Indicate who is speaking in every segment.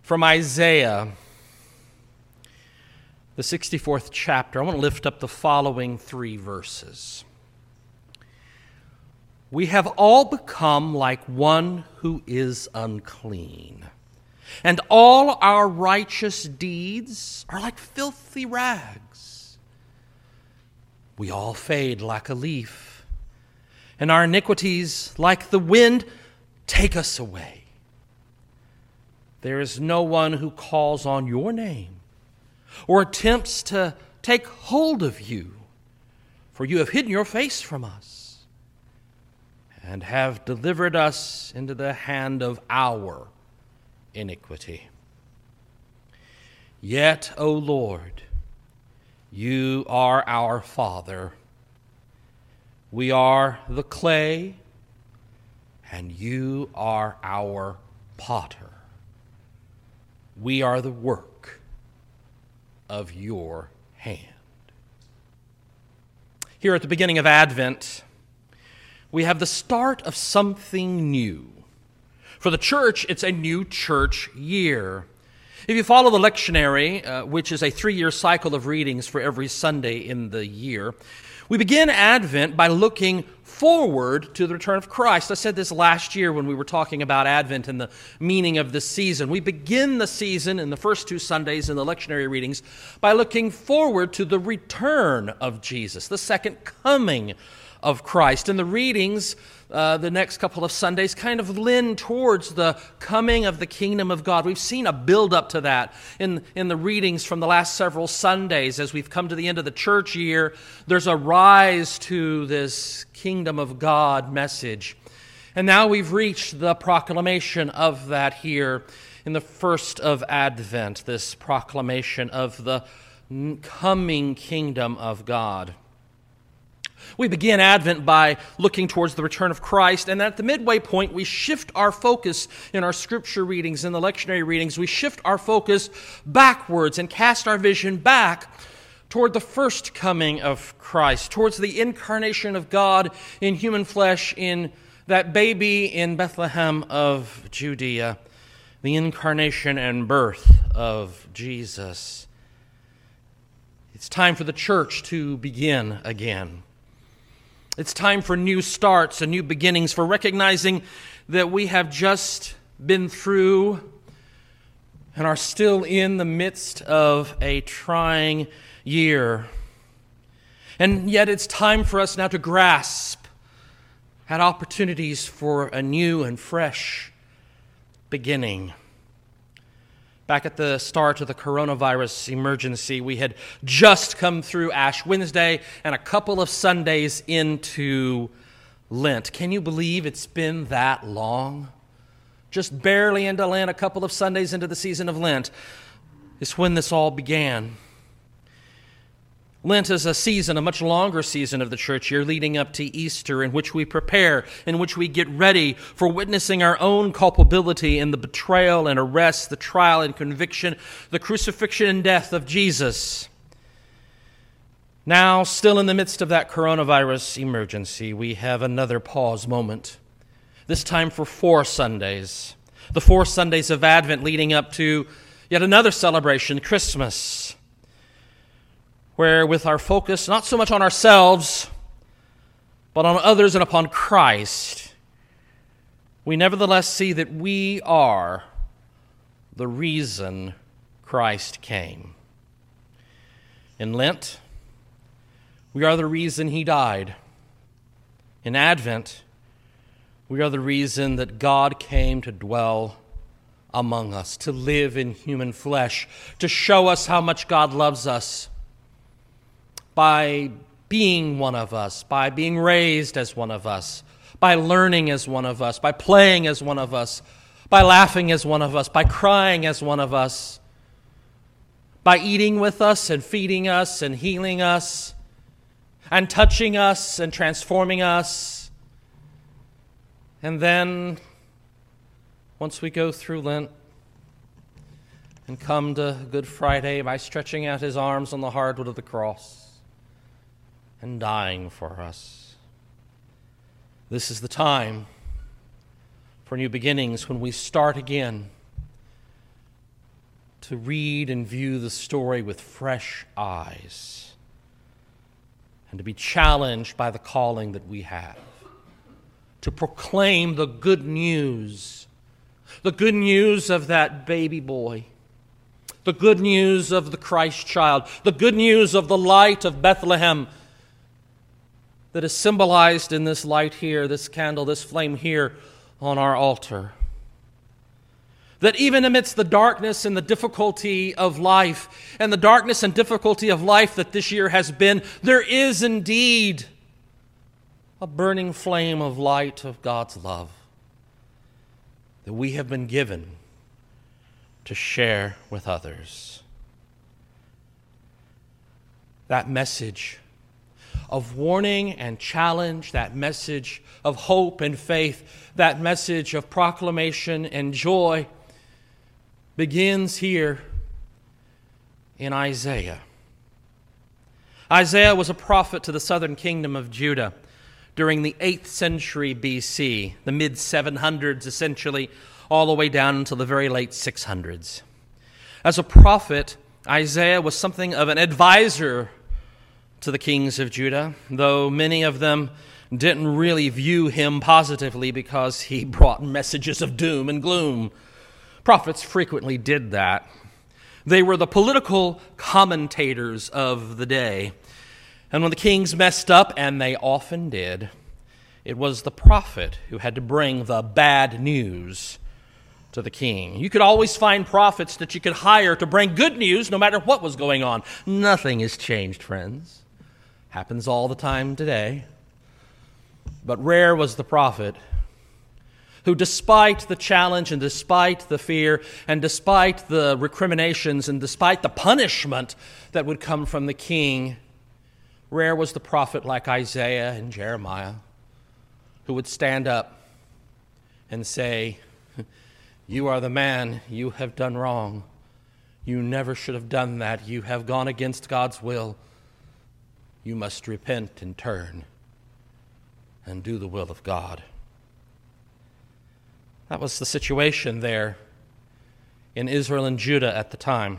Speaker 1: From Isaiah, the 64th chapter, I want to lift up the following 3 verses. We have all become like one who is unclean, and all our righteous deeds are like filthy rags. We all fade like a leaf, and our iniquities, like the wind, take us away. There is no one who calls on your name or attempts to take hold of you, for you have hidden your face from us and have delivered us into the hand of our iniquity. Yet, O Lord, you are our Father. We are the clay, and you are our potter. We are the work of your hand. Here at the beginning of Advent, we have the start of something new. For the church, it's a new church year. If you follow the lectionary, which is a 3-year cycle of readings for every Sunday in the year, we begin Advent by looking forward to the return of Christ. I said this last year when we were talking about Advent and the meaning of the season. We begin the season in the first 2 Sundays in the lectionary readings by looking forward to the return of Jesus, the second coming of Christ. And the readings, the next couple of Sundays, kind of lean towards the coming of the kingdom of God. We've seen a build-up to that in the readings from the last several Sundays. As we've come to the end of the church year, there's a rise to this kingdom of God message. And now we've reached the proclamation of that here in the first of Advent, this proclamation of the coming kingdom of God. We begin Advent by looking towards the return of Christ, and at the midway point, we shift our focus in our scripture readings, in the lectionary readings. We shift our focus backwards and cast our vision back toward the first coming of Christ, towards the incarnation of God in human flesh in that baby in Bethlehem of Judea, the incarnation and birth of Jesus. It's time for the church to begin again. It's time for new starts and new beginnings, for recognizing that we have just been through and are still in the midst of a trying year. And yet it's time for us now to grasp at opportunities for a new and fresh beginning. Back at the start of the coronavirus emergency, we had just come through Ash Wednesday and a couple of Sundays into Lent. Can you believe it's been that long? Just barely into Lent, a couple of Sundays into the season of Lent is when this all began. Lent is a season, a much longer season of the church year leading up to Easter, in which we prepare, in which we get ready for witnessing our own culpability in the betrayal and arrest, the trial and conviction, the crucifixion and death of Jesus. Now, still in the midst of that coronavirus emergency, we have another pause moment, this time for 4 Sundays, the 4 Sundays of Advent leading up to yet another celebration, Christmas, where with our focus not so much on ourselves, but on others and upon Christ, we nevertheless see that we are the reason Christ came. In Lent, we are the reason He died. In Advent, we are the reason that God came to dwell among us, to live in human flesh, to show us how much God loves us, by being one of us, by being raised as one of us, by learning as one of us, by playing as one of us, by laughing as one of us, by crying as one of us, by eating with us and feeding us and healing us and touching us and transforming us. And then, once we go through Lent and come to Good Friday, by stretching out His arms on the hardwood of the cross and dying for us. This is the time for new beginnings, when we start again to read and view the story with fresh eyes and to be challenged by the calling that we have, to proclaim the good news of that baby boy, the good news of the Christ child, the good news of the light of Bethlehem that is symbolized in this light here, this candle, this flame here on our altar. That even amidst the darkness and the difficulty of life, and the darkness and difficulty of life that this year has been, there is indeed a burning flame of light of God's love that we have been given to share with others. That message of warning and challenge, that message of hope and faith, that message of proclamation and joy begins here in Isaiah. Isaiah was a prophet to the southern kingdom of Judah during the 8th century BC, the mid-700s essentially, all the way down until the very late 600s. As a prophet, Isaiah was something of an advisor to the kings of Judah, though many of them didn't really view him positively because he brought messages of doom and gloom. Prophets frequently did that. They were the political commentators of the day. And when the kings messed up, and they often did, it was the prophet who had to bring the bad news to the king. You could always find prophets that you could hire to bring good news no matter what was going on. Nothing has changed, friends. Happens all the time today. But rare was the prophet who, despite the challenge and despite the fear and despite the recriminations and despite the punishment that would come from the king, rare was the prophet like Isaiah and Jeremiah who would stand up and say, "You are the man, you have done wrong. You never should have done that. You have gone against God's will. You must repent and turn and do the will of God." That was the situation there in Israel and Judah at the time.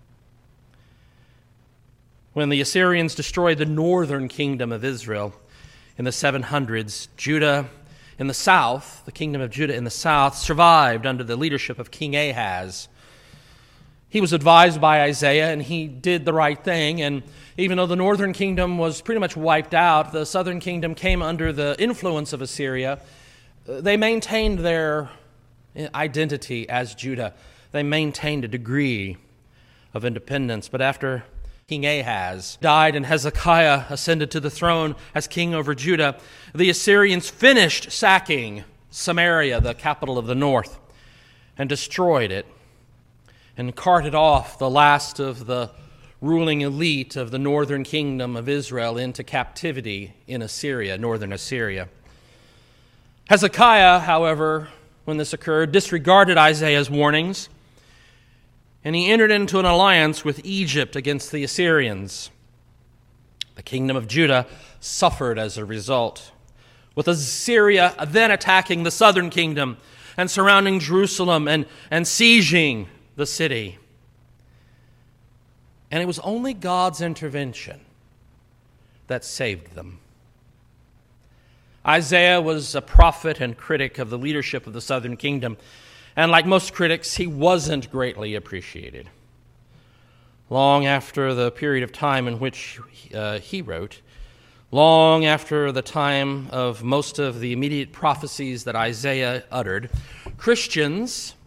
Speaker 1: When the Assyrians destroyed the northern kingdom of Israel in the 700s, Judah in the south, the kingdom of Judah in the south, survived under the leadership of King Ahaz. He was advised by Isaiah, and he did the right thing. And even though the northern kingdom was pretty much wiped out, the southern kingdom came under the influence of Assyria. They maintained their identity as Judah. They maintained a degree of independence. But after King Ahaz died and Hezekiah ascended to the throne as king over Judah, the Assyrians finished sacking Samaria, the capital of the north, and destroyed it, and carted off the last of the ruling elite of the northern kingdom of Israel into captivity in Assyria, northern Assyria. Hezekiah, however, when this occurred, disregarded Isaiah's warnings, and he entered into an alliance with Egypt against the Assyrians. The kingdom of Judah suffered as a result, with Assyria then attacking the southern kingdom and surrounding Jerusalem and sieging the city. And it was only God's intervention that saved them. Isaiah was a prophet and critic of the leadership of the southern kingdom, and like most critics, he wasn't greatly appreciated. Long after the period of time in which he wrote, long after the time of most of the immediate prophecies that Isaiah uttered, Christians,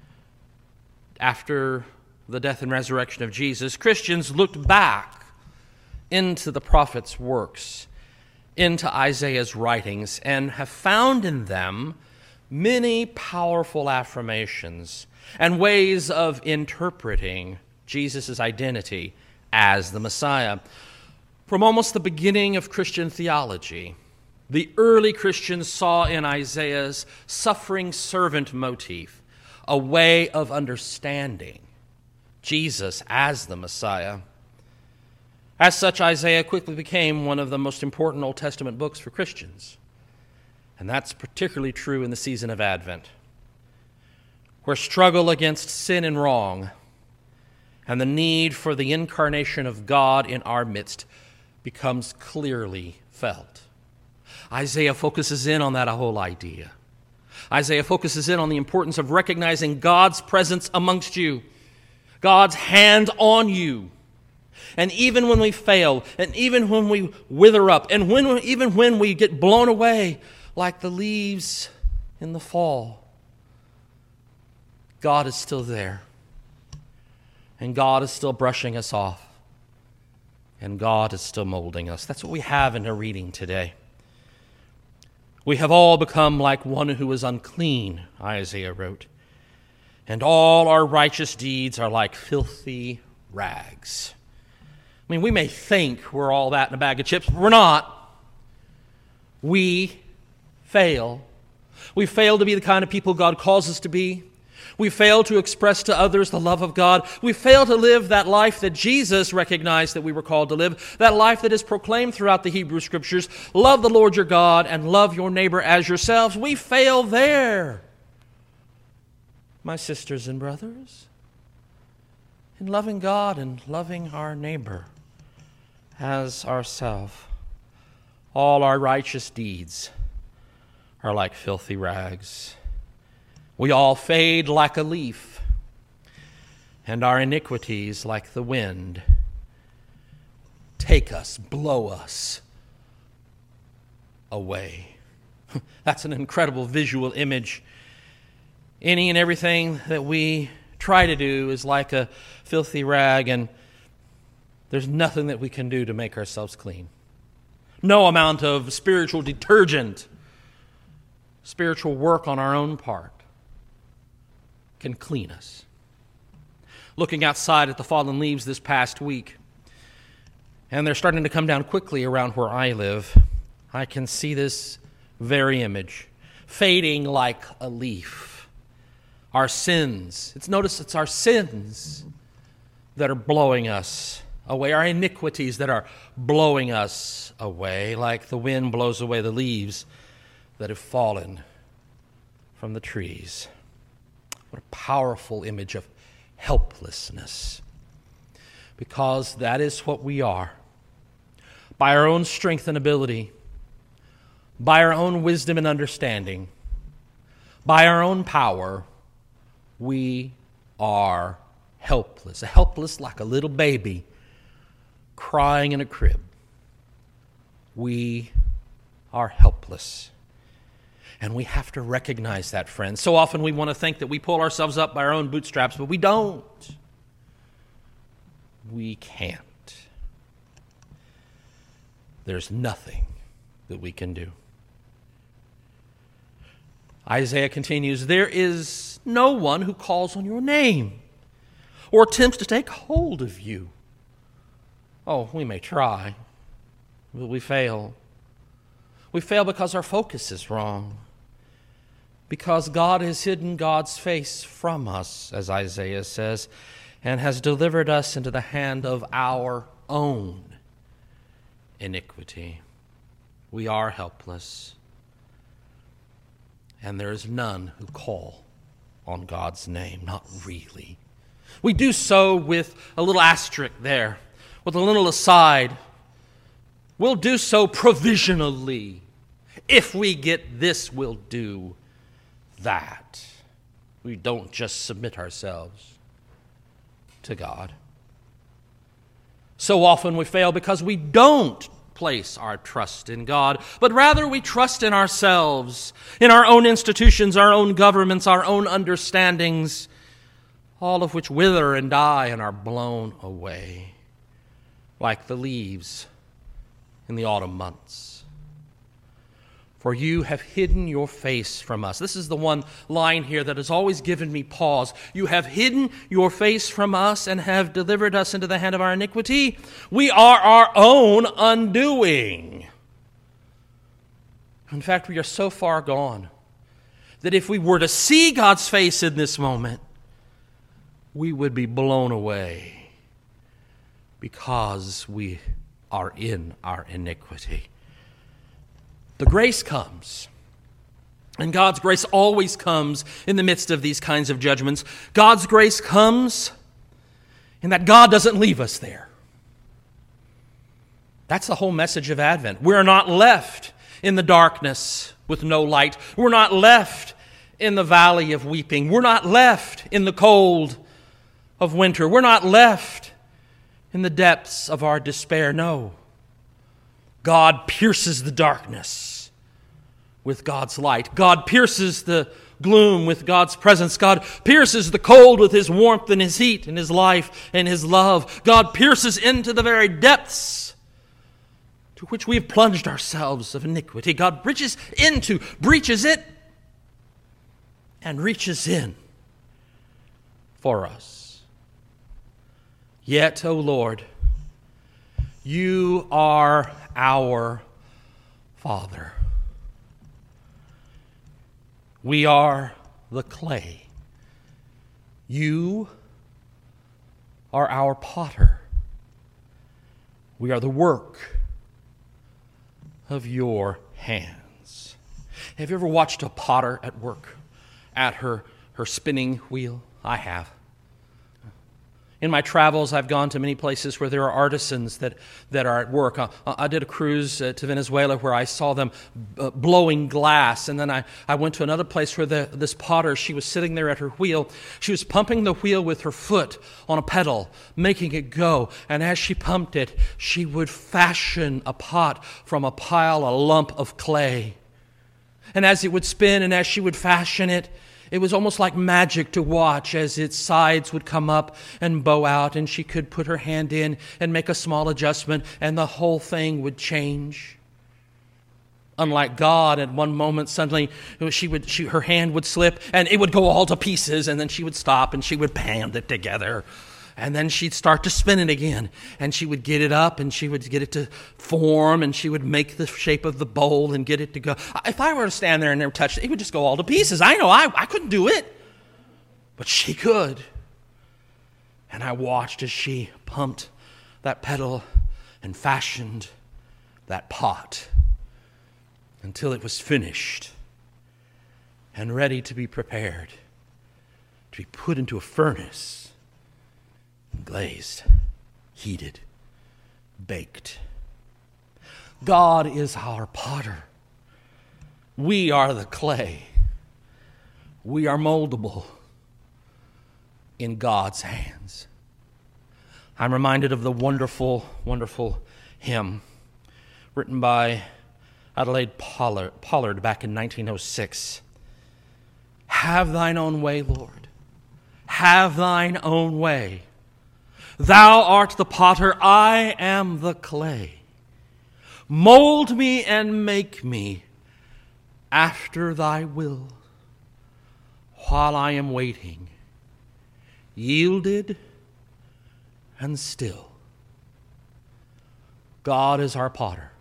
Speaker 1: after the death and resurrection of Jesus, Christians looked back into the prophet's works, into Isaiah's writings, and have found in them many powerful affirmations and ways of interpreting Jesus' identity as the Messiah. From almost the beginning of Christian theology, the early Christians saw in Isaiah's suffering servant motif a way of understanding Jesus as the Messiah. As such, Isaiah quickly became one of the most important Old Testament books for Christians. And that's particularly true in the season of Advent, where struggle against sin and wrong and the need for the incarnation of God in our midst becomes clearly felt. Isaiah focuses in on that whole idea. Isaiah focuses in on the importance of recognizing God's presence amongst you, God's hand on you. And even when we fail, and even when we wither up, and even when we get blown away like the leaves in the fall, God is still there. And God is still brushing us off. And God is still molding us. That's what we have in our reading today. We have all become like one who is unclean, Isaiah wrote. And all our righteous deeds are like filthy rags. I mean, we may think we're all that in a bag of chips, but we're not. We fail. We fail to be the kind of people God calls us to be. We fail to express to others the love of God. We fail to live that life that Jesus recognized that we were called to live, that life that is proclaimed throughout the Hebrew Scriptures. Love the Lord your God and love your neighbor as yourselves. We fail there, my sisters and brothers, in loving God and loving our neighbor as ourselves. All our righteous deeds are like filthy rags. We all fade like a leaf, and our iniquities, like the wind, take us, blow us away. That's an incredible visual image. Any and everything that we try to do is like a filthy rag, and there's nothing that we can do to make ourselves clean. No amount of spiritual detergent, spiritual work on our own part can clean us. Looking outside at the fallen leaves this past week, and they're starting to come down quickly around where I live, I can see this very image, fading like a leaf. Our sins, notice it's our sins that are blowing us away, our iniquities that are blowing us away, like the wind blows away the leaves that have fallen from the trees. What a powerful image of helplessness. Because that is what we are. By our own strength and ability, by our own wisdom and understanding, by our own power, we are helpless. Helpless like a little baby crying in a crib. We are helpless. And we have to recognize that, friends. So often we want to think that we pull ourselves up by our own bootstraps, but we don't. We can't. There's nothing that we can do. Isaiah continues, there is no one who calls on your name or attempts to take hold of you. Oh, we may try, but we fail. We fail because our focus is wrong. Because God has hidden God's face from us, as Isaiah says, and has delivered us into the hand of our own iniquity. We are helpless, and there is none who call on God's name, not really. We do so with a little asterisk there, with a little aside. We'll do so provisionally. If we get this, we'll do that. We don't just submit ourselves to God. So often we fail because we don't place our trust in God, but rather we trust in ourselves, in our own institutions, our own governments, our own understandings, all of which wither and die and are blown away like the leaves in the autumn months. For you have hidden your face from us. This is the one line here that has always given me pause. You have hidden your face from us and have delivered us into the hand of our iniquity. We are our own undoing. In fact, we are so far gone that if we were to see God's face in this moment, we would be blown away because we are in our iniquity. The grace comes, and God's grace always comes in the midst of these kinds of judgments. God's grace comes and that God doesn't leave us there. That's the whole message of Advent. We're not left in the darkness with no light. We're not left in the valley of weeping. We're not left in the cold of winter. We're not left in the depths of our despair. No. God pierces the darkness with God's light. God pierces the gloom with God's presence. God pierces the cold with His warmth and His heat and His life and His love. God pierces into the very depths to which we have plunged ourselves of iniquity. God breaches it, and reaches in for us. Yet, O Lord, you are our Father. We are the clay. You are our potter. We are the work of your hands. Have you ever watched a potter at work at her spinning wheel? I have. In my travels, I've gone to many places where there are artisans that are at work. I did a cruise to Venezuela where I saw them blowing glass. And then I went to another place where this potter, she was sitting there at her wheel. She was pumping the wheel with her foot on a pedal, making it go. And as she pumped it, she would fashion a pot from a lump of clay. And as it would spin and as she would fashion it, it was almost like magic to watch as its sides would come up and bow out, and she could put her hand in and make a small adjustment, and the whole thing would change. Unlike God, at one moment suddenly her hand would slip and it would go all to pieces, and then she would stop and she would band it together. And then she'd start to spin it again, and she would get it up, and she would get it to form, and she would make the shape of the bowl and get it to go. If I were to stand there and never touch it, it would just go all to pieces. I know I couldn't do it, but she could. And I watched as she pumped that pedal and fashioned that pot until it was finished and ready to be prepared to be put into a furnace. Glazed, heated, baked. God is our potter. We are the clay. We are moldable in God's hands. I'm reminded of the wonderful, wonderful hymn written by Adelaide Pollard back in 1906. Have thine own way, Lord. Have thine own way. Thou art the potter, I am the clay. Mold me and make me after thy will, while I am waiting, yielded and still. God is our potter.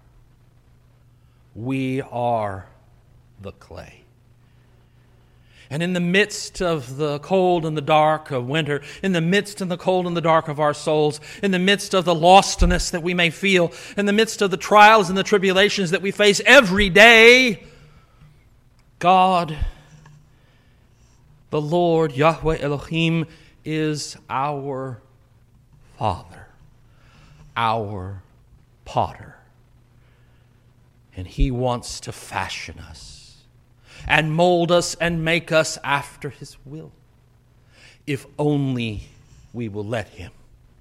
Speaker 1: We are the clay. And in the midst of the cold and the dark of winter, in the midst and the cold and the dark of our souls, in the midst of the lostness that we may feel, in the midst of the trials and the tribulations that we face every day, God, the Lord, Yahweh Elohim, is our Father, our potter. And He wants to fashion us and mold us and make us after His will, if only we will let Him.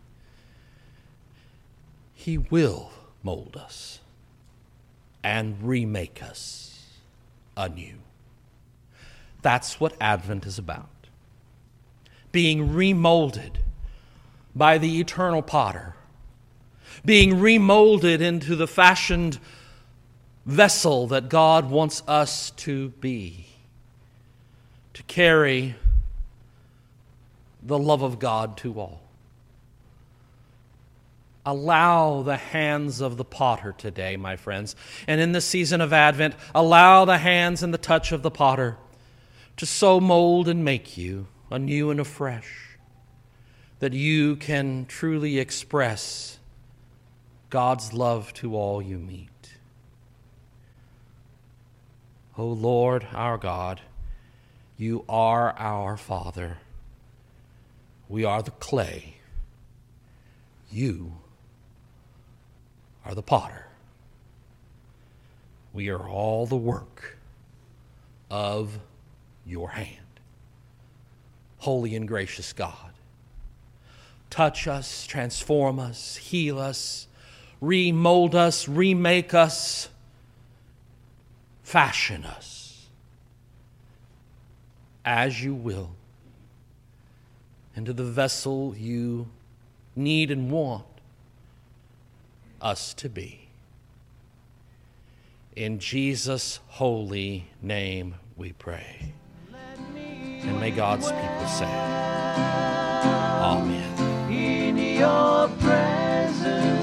Speaker 1: He will mold us and remake us anew. That's what Advent is about. Being remolded by the eternal potter, being remolded into the fashioned vessel that God wants us to be, to carry the love of God to all. Allow the hands of the potter today, my friends, and in this season of Advent, allow the hands and the touch of the potter to so mold and make you anew and afresh, that you can truly express God's love to all you meet. O Lord, our God, you are our Father. We are the clay. You are the potter. We are all the work of your hand. Holy and gracious God, touch us, transform us, heal us, remold us, remake us, fashion us as you will into the vessel you need and want us to be. In Jesus' holy name we pray. And may God's people say, Amen. In your presence.